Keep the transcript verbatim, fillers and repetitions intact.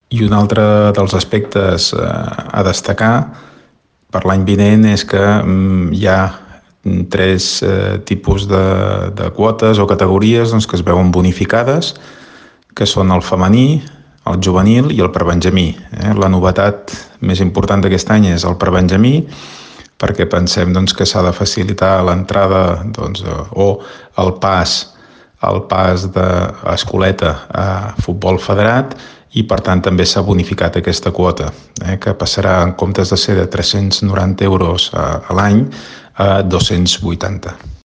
I un altre dels aspectes eh, a destacar per l'any vinent és que mm, hi ha tres eh, tipus de, de quotes o categories doncs, que es veuen bonificades, que són el femení, el juvenil i el prebenjamí. Eh? La novetat més important d'aquest any és el prebenjamí, perquè pensem doncs, que s'ha de facilitar l'entrada doncs, o el pas el pas d'escoleta a futbol federat i per tant també s'ha bonificat aquesta quota, eh, que passarà en comptes de ser de tres-cents noranta euros a, a l'any a dos-cents vuitanta.